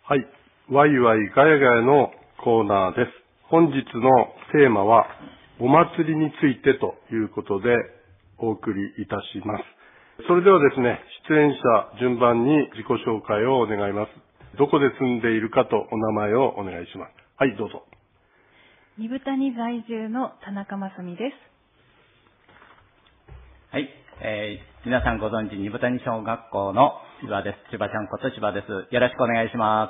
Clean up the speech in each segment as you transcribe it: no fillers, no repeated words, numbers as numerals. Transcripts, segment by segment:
はい。ワイワイガヤガヤのコーナーです。本日のテーマは、お祭りについてということでお送りいたします。それではですね、出演者順番に自己紹介を願います。どこで住んでいるかとお名前をお願いします。はい、どうぞ。 二部谷在住の田中真澄です。 はい、皆さんご存知、二部谷小学校の千葉です。千葉ちゃんこと千葉です。よろしくお願いします。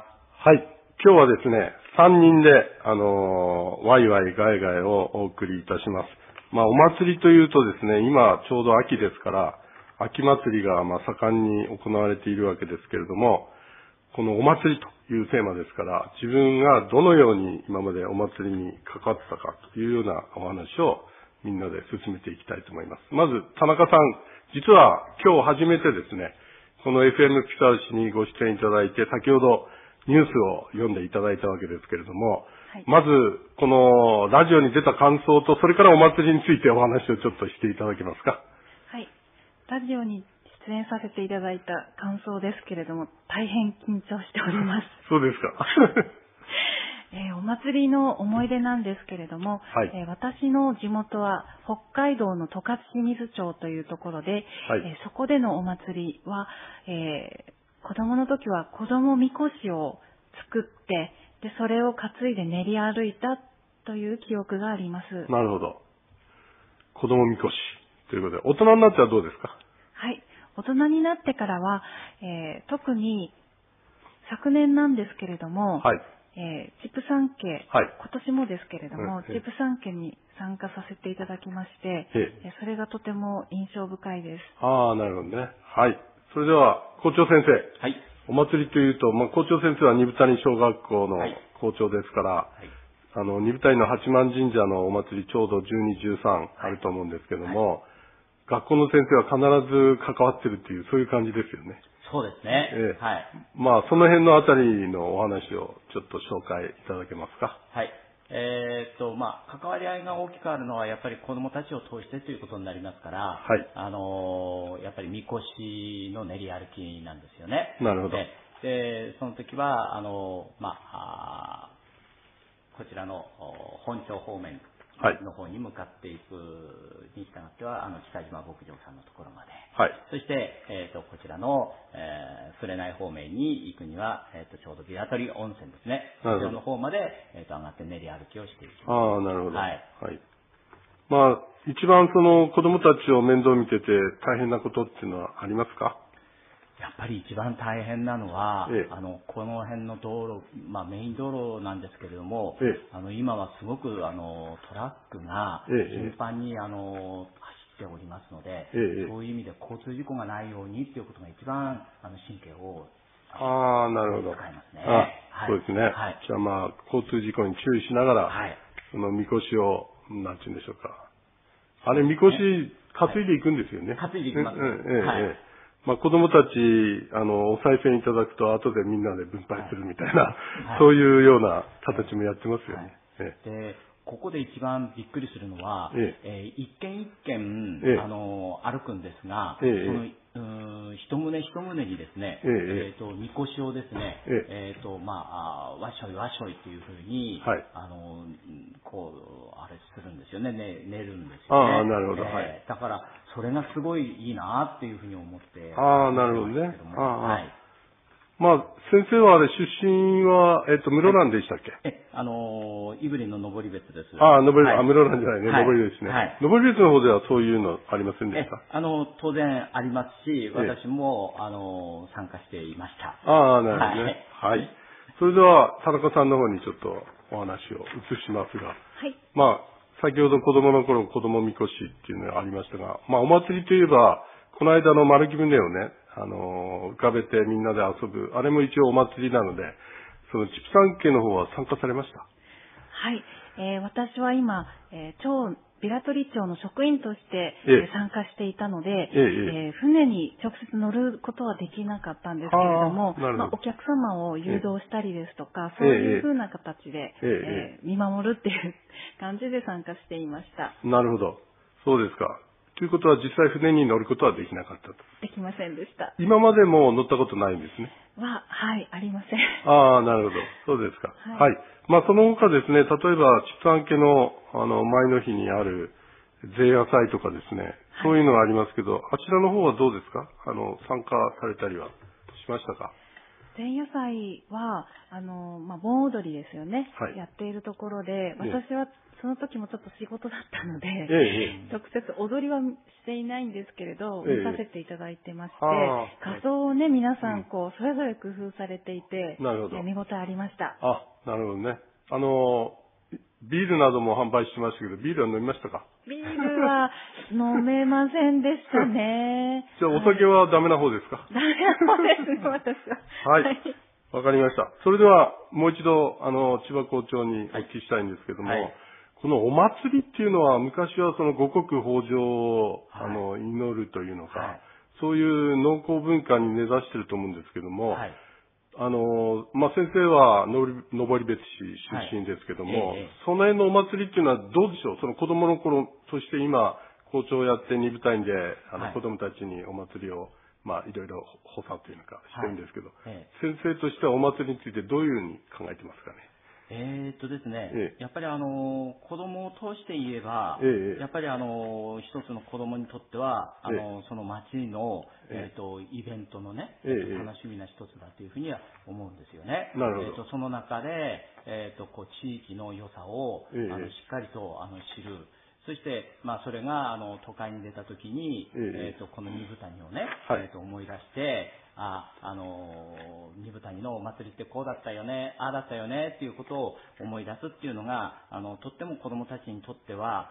はい、今日はですね、3人で、ワイワイガヤガヤをお送りいたします。お祭りというとですね、今ちょうど秋ですから、秋祭りが盛んに行われているわけですけれども、このお祭りというテーマですから、自分がどのように今までお祭りに関わってたかというようなお話をみんなで進めていきたいと思います。まず、田中さん、実は今日初めてですね、この FM ピサウシにご出演いただいて、先ほどニュースを読んでいただいたわけですけれども、 はい、 まず、このラジオに出た感想と、それからお祭りについてお話をちょっとしていただけますか。 はい。ラジオに出演させていただいた感想ですけれども、大変緊張しております。 そうですか。 お祭りの思い出なんですけれども、 はい、 私の地元は北海道の十勝清水町というところで、 はい、 そこでのお祭りは、子供の時は子供みこしを作って、でそれを担いで練り歩いたという記憶があります。 なるほど。子供みこしということで、大人になってはどうですか。 はい。大人になってからは、特に昨年なんですけれども、 はい、 チップ産家、 はい、 今年もですけれども、チップ産家に参加させていただきまして、それがとても印象深いです。 ああ、なるほどね。はい。それでは、校長先生。 はい。 お祭りというと、校長先生は二部谷小学校の校長ですから、はい、二部谷の八幡神社のお祭りちょうど12、13あると思うんですけども、はい、学校の先生は必ず関わってるっていう、そういう感じですよね。 そうですね。はい。 その辺のあたりのお話をちょっと紹介いただけますか。 はい。関わり合いが大きくあるのは、やっぱり子どもたちを通してということになりますから、 はい。 やっぱりみこしの練り歩きなんですよね。 なるほど。 で、その時は、こちらの本町方面の方に向かっていくに従っては、北島牧場さんのところまで。 はい。 そして、こちらの、紅方面に行くには、ちょうどビラトリ温泉ですね。こちらの方まで、上がって練り歩きをしていきます。 ああ、なるほど。 はい。 はい。一番その子供たちを面倒見てて大変なことっていうのはありますか？ やっぱり一番大変なのは、この辺の道路、メイン道路なんですけれども、今はすごくトラックが頻繁に走っておりますので、そういう意味で交通事故がないようにっていうことが一番神経をなるほど。 使いますね。 そうですね。はい、じゃあ交通事故に注意しながら、はい、そのみこしをなんて言うんでしょうか。あれみこし担いでいくんですよね。 担いでいきます。 子供たち、お賽銭いただくと後でみんなで分配するみたいな、そういうような形もやってますよね。 で、ここで一番びっくりするのは、一軒一軒、歩くんですが、その一棟一棟にですね、みこしをですね、わっしょいわっしょいっていうふうに、あれするんですよね、寝るんですよね。 なるほど。 だから、それがすごいいいなっていうふうに思って。 なるほどね。先生はあれ出身は、室蘭でしたっけ？ 胆振の登別です。 室蘭じゃないね、登別ですね。登別の方ではそういうのありませんでした？ 当然ありますし、私も、参加していました。 なるほどね。はい。それでは、田中さんの方にちょっとお話を移しますが。 はい。 先ほど子供の頃、子供みこしっていうのがありましたが、お祭りといえば、この間の丸木舟をね、浮かべてみんなで遊ぶ、あれも一応お祭りなので、そのチップ産家の方は参加されました？ はい。私は今、ビラトリ町の職員として、参加していたので、船に直接乗ることはできなかったんですけれども、お客様を誘導したりですとか、そういうふうな形で、見守るっていう感じで参加していました。 なるほど。そうですか。 ということは実際船に乗ることはできなかったと。 できませんでした。 今までも乗ったことないんですね。 はい、ありません。 ああ、なるほど。そうですか。はい。その他ですね、例えば、畜産家の、前の日にある前夜祭とかですね、そういうのがありますけど、あちらの方はどうですか？参加されたりはしましたか？ 前夜祭は、盆踊りですよね。 はい。 やっているところで、私はその時もちょっと仕事だったので、直接踊りはしていないんですけれど、見させていただいてまして、仮装をね、皆さんそれぞれ工夫されていて、 なるほど。 見応えありました。 なるほどね。ビールなども販売してましたけど、ビールは飲みましたか？ ビールは飲めませんでしたね。 じゃあお酒はダメな方ですか？ ダメな方ですね、私は。 はい。わかりました。それでは、もう一度、千葉校長にお聞きしたいんですけども、このお祭りっていうのは、昔はその五穀豊穣を、祈るというのか、そういう農耕文化に根ざしてると思うんですけども、先生は登別市出身ですけども、その辺のお祭りっていうのはどうでしょう？その子供の頃、そして今、校長をやって二部隊で、子供たちにお祭りを、いろいろ補佐というのかしてるんですけど、先生としてはお祭りについてどういうふうに考えてますかね？ ですね、やっぱり子供を通して言えば、やっぱり一つの子供にとっては、その町の、イベントのね、楽しみな一つだというふうには思うんですよね。 なるほど。 その中で、地域の良さを、しっかりと知る。そして、それが、都会に出たときに、この二部谷をね、思い出して、二部谷のお祭りってこうだったよね、ああだったよね、っていうことを思い出すっていうのが、とっても子供たちにとっては、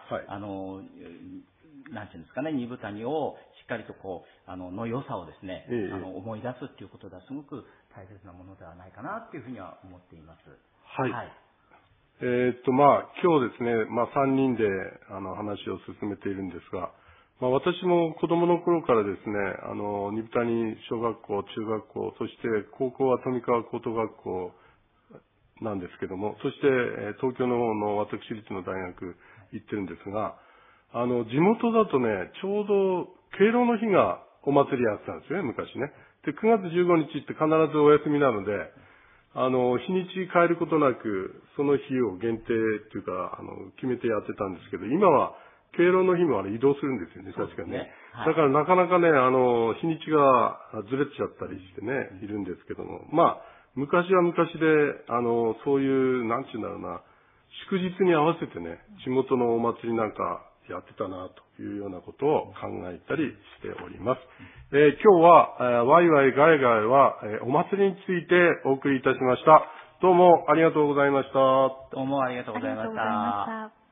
なんていうんですかね、二部谷をしっかりとの良さをですね、思い出すっていうことがすごく大切なものではないかなっていうふうには思っています。 はい。今日ですね、3人で話を進めているんですが、私も子供の頃からですね、二部谷小学校、中学校、そして高校は富川高等学校なんですけども、そして東京の方の私立の大学行ってるんですが、地元だとね、ちょうど敬老の日がお祭りやってたんですよね、昔ね。で、9月15日って必ずお休みなので、日にち変えることなく、その日を限定っていうか、決めてやってたんですけど、今は敬老の日も移動するんですよね、確かにね。だからなかなかね、日にちがずれちゃったりしてね、いるんですけども。昔は昔で、そういう、なんていうんだろうな、祝日に合わせてね、地元のお祭りなんかやってたな、というようなことを考えたりしております。今日は、ワイワイガヤガヤは、お祭りについてお送りいたしました。どうもありがとうございました。 どうもありがとうございました。